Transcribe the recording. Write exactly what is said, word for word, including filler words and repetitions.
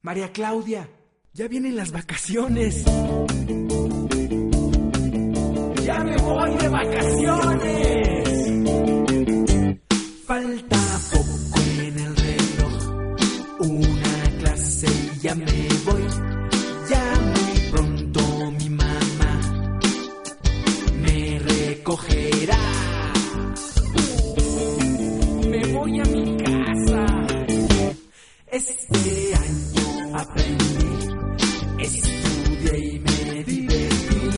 María Claudia, ya vienen las vacaciones. ¡Ya me voy de vacaciones!